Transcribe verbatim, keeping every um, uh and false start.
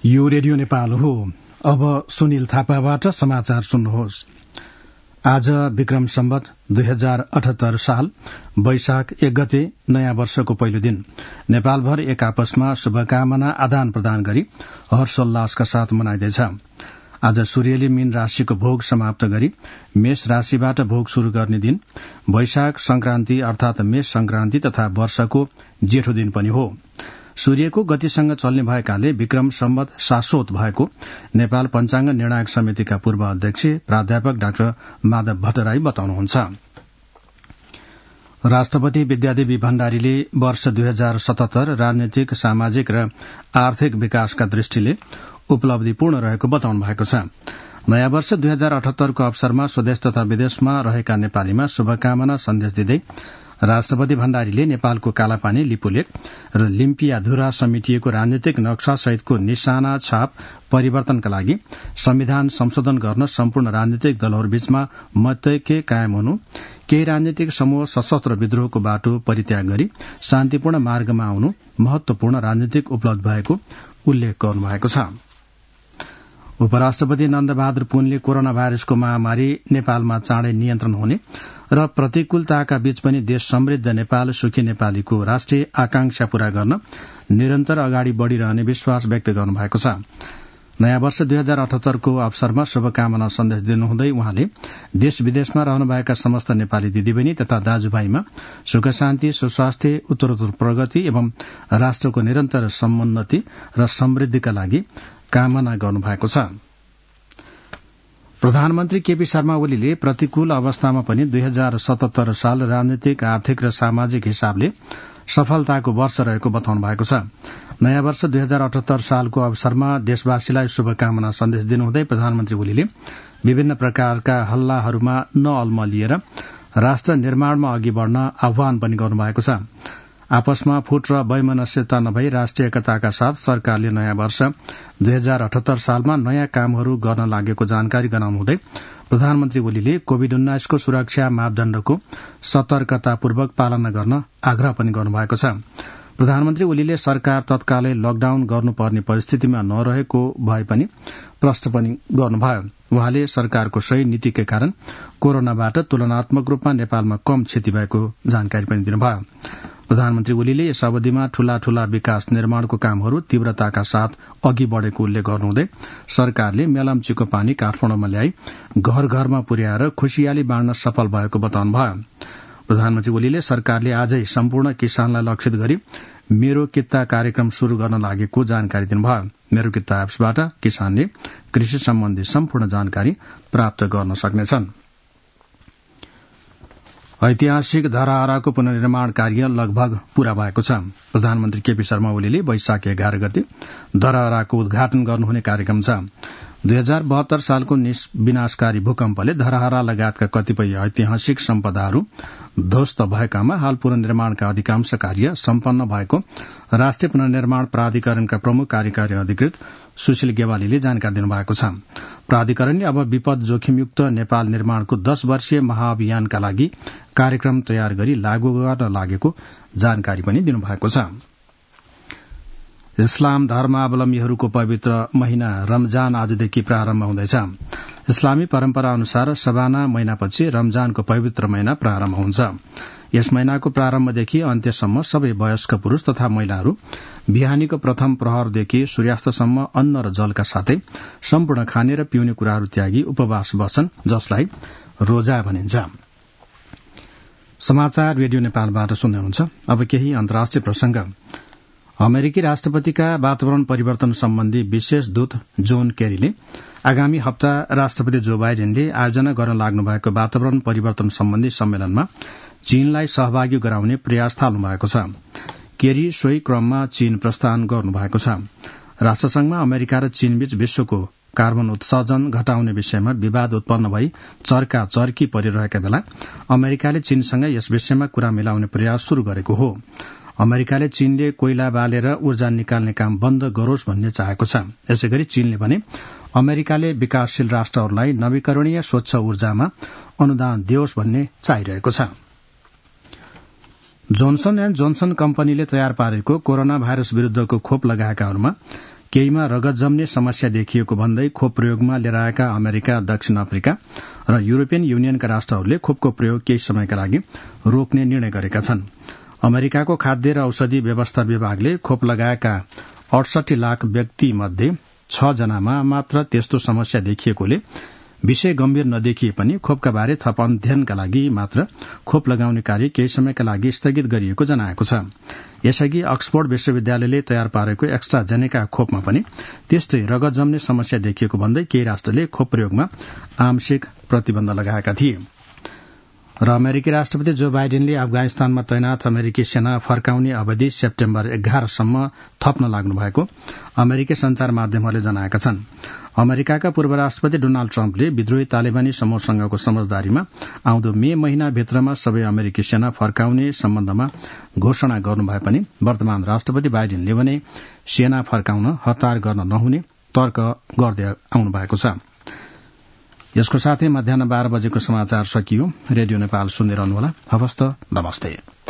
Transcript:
यो रेडियो नेपाल हो। अब सुनिल थापाबाट समाचार सुन्नुहोस्। आज विक्रम सम्वत दुई हजार अठहत्तर साल वैशाख एक गते नयाँ वर्षको पहिलो दिन नेपालभर एक आपसमा शुभकामना आदान प्रदान गरी हर्षोल्लासका साथ मनाइँदैछ। आज सूर्यले मीन राशिको भोग समाप्त गरी मेष राशिबाट भोग शुरू गर्ने दिन वैशाख संक्रान्ति अर्थात मेष संक्रान्ति तथा वर्षको जेठो दिन पनि हो। सूर्यको गतिसँग चल्ने भएकाले विक्रम सम्वत शाश्वत भएको नेपाल पञ्चाङ्ग निर्णायक समितिका पूर्व अध्यक्ष प्राध्यापक डाक्टर माधव भट्टराई बताउनुहुन्छ। राष्ट्रपति विद्यादेवी भण्डारीले वर्ष दुई हजार सतहत्तर राजनैतिक सामाजिक र आर्थिक विकासका दृष्टिले उपलब्धिपूर्ण रहेको बताउनु भएको छ। नयाँ वर्ष दुई हजार अठहत्तरको अवसरमा स्वदेश तथा विदेशमा रहेका नेपालीमा शुभकामना सन्देश दिँदै राष्ट्रपति भण्डारीले नेपालको कालापानी लिपुलेख र लिम्पियाधुरा समेटिएको राजनीतिक नक्सा सहितको निशाना छाप परिवर्तनका लागि संविधान संशोधन गर्न सम्पूर्ण राजनीतिक दलहरूबीचमा मतैक्य कायम हुनु, केही राजनीतिक समूह सशस्त्र विद्रोहको बाटो परित्याग गरी शान्तिपूर्ण मार्गमा आउनु महत्वपूर्ण राजनीतिक उपलब्धि भएको उल्लेख गर्नुभएको छ। उपराष्ट्रपति नन्दबहादुर पुनले कोरोना भाइरसको महामारी नेपालमा चाँडै नियन्त्रण हुने र प्रतिकूलताका बीच पनि देश समृद्ध नेपाल सुखी नेपालीको राष्ट्रिय आकांक्षा पूरा गर्न निरन्तर अगाडि बढ़िरहने विश्वास व्यक्त गर्नुभएको छ। नयाँ वर्ष दुई हजार अठहत्तरको अवसरमा शुभकामना सन्देश दिनुहुँदै उहाँले देश विदेशमा रहनुभएका समस्त नेपाली दिदीबहिनी तथा दाजुभाइमा सुख शान्ति सुस्वास्थ्य उत्तरोत्तर प्रगति एवं राष्ट्रको निरन्तर समुन्नति र समृद्धिका लागि कामना गर्नुभएको छ। प्रधानमन्त्री केपी शर्मा ओलीले प्रतिकूल अवस्थामा पनि दुई हजार सतहत्तर साल राजनीतिक आर्थिक र सामाजिक हिसाबले सफलताको वर्ष रहेको बताउनु भएको छ। नयाँ वर्ष दुई हजार अठहत्तर सालको अवसरमा देशवासीलाई शुभकामना सन्देश दिनुहुँदै प्रधानमन्त्री ओलीले विभिन्न प्रकारका हल्लाहरूमा नअल्मलिएर राष्ट्र निर्माणमा अघि बढ़न आह्वान पनि गर्नुभएको छ। आपसमा फुट र वैमनस्यता नभई राष्ट्रिय एकताका साथ सरकारले नयाँ वर्ष दुई हजार अठहत्तर सालमा नयाँ कामहरू गर्न लागेको जानकारी गराउनुहुँदै प्रधानमन्त्री ओलीले कोविड उन्नाइस को सुरक्षा मापदण्डको सतर्कतापूर्वक पालना गर्न आग्रह पनि गर्नुभएको छ। प्रधानमन्त्री ओलीले सरकार तत्कालै लकडाउन गर्नुपर्ने परिस्थितिमा नरहेको भए पनि प्रश्न पनि गर्नुभयो। उहाँले सरकारको सही नीतिकै कारण कोरोनाबाट तुलनात्मक रूपमा नेपालमा कम क्षति भएको जानकारी पनि दिनुभयो। प्रधानमन्त्री ओलीले यस अवधिमा ठूला ठूला विकास निर्माणको कामहरू तीव्रताका साथ अघि बढ़ेको उल्लेख गर्नुहुँदै सरकारले मेलम्चीको पानी काठमाडौँमा ल्याई घर घरमा पुर्याएर खुशियाली बाँड्न सफल भएको बताउनुभयो। प्रधानमन्त्री ओलीले सरकारले आजै सम्पूर्ण किसानलाई लक्षित गरी मेरो कित्ता कार्यक्रम शुरू गर्न लागेको जानकारी दिनुभयो। मेरो कित्ता एप्सबाट किसानले कृषि सम्बन्धी सम्पूर्ण जानकारी प्राप्त गर्न सक्नेछन्। ऐतिहासिक धरहराको पुनर्निर्माण कार्य लगभग पूरा भएको छ। प्रधानमन्त्री केपी शर्मा ओलीले वैशाख एघार गते धरहराको उद्घाटन गर्नुहुने कार्यक्रम छ। दुई हजार बहत्तर सालको विनाशकारी भूकम्पले धरहरा लगायतका कतिपय ऐतिहासिक सम्पदाहरू ध्वस्त भएकामा हाल पुनर्निर्माणका अधिकांश कार्य सम्पन्न भएको राष्ट्रिय पुनर्निर्माण प्राधिकरणका प्रमुख कार्यकारी अधिकृत सुशील गेवालीले जानकारी दिनुभएको छ। प्राधिकरणले अब विपद जोखिमयुक्त नेपाल निर्माणको दश वर्षीय महाअभियानका लागि कार्यक्रम तयार गरी लागू गर्न लागेको जानकारी पनि दिनुभएको छ। इस्लाम धर्मावलम्बीहरूको पवित्र महिना रमजान आजदेखि प्रारम्भ हुँदैछ। इस्लामी परम्परा अनुसार सबाना महिनापछि रमजानको पवित्र महिना प्रारम्भ हुन्छ। यस महिनाको प्रारम्भदेखि अन्त्यसम्म सबै वयस्क पुरूष तथा महिलाहरू बिहानीको प्रथम प्रहरदेखि सूर्यास्तसम्म अन्न र जलका साथै सम्पूर्ण खाने र पिउने कुराहरू त्यागी उपवास बस्छन्, जसलाई रोजा भनिन्छ। समाचार रेडियो नेपालबाट सुन्दै हुनुहुन्छ। अब केही अन्तर्राष्ट्रिय प्रसंग। अमेरिकी राष्ट्रपतिका वातावरण परिवर्तन सम्बन्धी विशेष दूत जोन केरीले आगामी हप्ता राष्ट्रपति जो बाइडेनले आयोजना गर्न लाग्नु भएको वातावरण परिवर्तन सम्बन्धी सम्मेलनमा चीनलाई सहभागी गराउने प्रयास थाल्नु भएको छ। केरी सोही क्रममा चीन प्रस्थान गर्नुभएको छ। राष्ट्रसंघमा अमेरिका र चीनबीच विश्वको कार्बन उत्सर्जन घटाउने विषयमा विवाद उत्पन्न भई चर्का चर्की परिरहेका बेला अमेरिकाले चीनसँग यस विषयमा कुरा मिलाउने प्रयास शुरू गरेको हो। अमेरिकाले चीनले कोइला बालेर ऊर्जा निकाल्ने काम बन्द गरोस् भन्ने चाहेको छ। यसैगरी चीनले भने अमेरिकाले विकासशील राष्ट्रहरूलाई नवीकरणीय स्वच्छ ऊर्जामा अनुदान दियोस् भन्ने चाहिरहेको छ। जोन्सन एण्ड जोन्सन कम्पनीले तयार पारेको कोरोना भाइरस विरूद्धको खोप लगाएकाहरूमा केहीमा रगत जम्ने समस्या देखिएको भन्दै खोप प्रयोगमा लिएर आएका अमेरिका, दक्षिण अफ्रिका र युरोपियन युनियनका राष्ट्रहरूले खोपको प्रयोग केही समयका लागि रोक्ने निर्णय गरेका छन्। अमेरिकाको खाद्य र औषधि व्यवस्था विभागले खोप लगाएका अडसठी लाख व्यक्ति मध्ये छ जनामा मात्र त्यस्तो समस्या देखिएकोले विषय गम्भीर नदेखिए पनि खोपका बारे थप अध्ययनका लागि मात्र खोप लगाउने कार्य केही समयका लागि स्थगित गरिएको जनाएको छ। यसअघि अक्सफोर्ड विश्वविद्यालयले तयार पारेको एक्स्ट्राजेनेका खोपमा पनि त्यस्तै रगत जम्ने समस्या देखिएको भन्दै केही राष्ट्रले खोप प्रयोगमा आंशिक प्रतिबन्ध लगाएका थिए। र अमेरिकी राष्ट्रपति जो बाइडेनले अफगानिस्तानमा तैनाथ अमेरिकी सेना फर्काउने अवधि सेप्टेम्बर एघारसम्म थप्न लाग्नु भएको अमेरिकी संचार माध्यमहरूले जनाएका छन्। अमेरिकाका पूर्व राष्ट्रपति डोनाल्ड ट्रम्पले विद्रोही तालिबानी समूहसँगको समझदारीमा आउँदो मे महिनाभित्रमा सबै अमेरिकी सेना फर्काउने सम्बन्धमा घोषणा गर्नु भए पनि वर्तमान राष्ट्रपति बाइडेनले भने सेना फर्काउन हतार गर्न नहुने तर्क गर्दै आउनु भएको छ। यसको साथै मध्याह बाह्र बजेको समाचार सकियो। रेडियो नेपाल सुन्दै रहनुहोला। हवस् त, नमस्ते।